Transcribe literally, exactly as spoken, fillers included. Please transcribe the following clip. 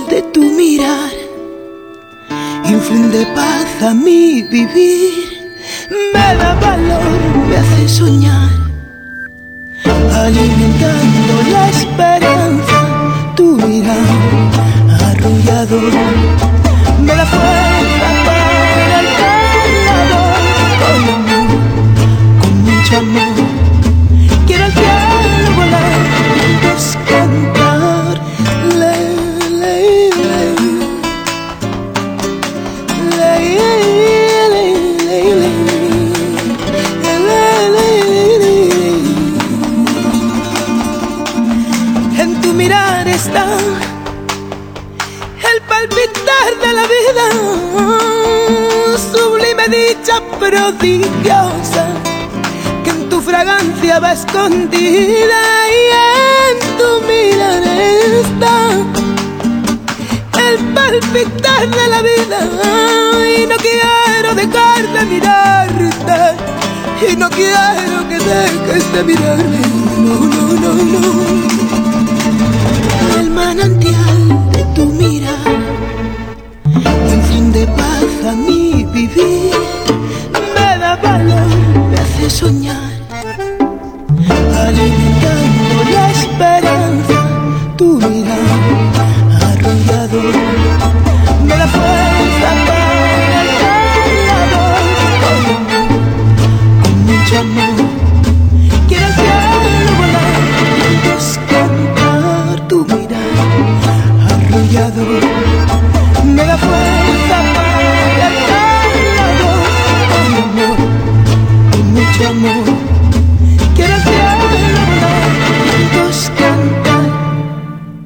de tu mirar infunde paz a mi vivir, me da valor, me hace soñar, alimentando la esperanza. Tu mirar arrullador me da fuerza para el cargador. Con amor, con mucho amor, quiero al cielo volar, juntos cantar. Le, le, le, le, le, le, le, le, le. En tu mirar está el palpitar de la vida, sublime dicha prodigiosa que en tu fragancia va escondida, y en tu mirar está el palpitar de la vida, y no quiero dejar de mirarte, y no quiero que dejes de mirarme, no, no, no, no. El manantial de tu mirar infunde paz a mi vivir, me da valor, me hace soñar, alimentando la esperanza. Tu mirar arrullador me da fuerza para el cargador. Con mucho amor quiero al cielo volar, juntos cantar. Tu mirar arrullador me da fuerza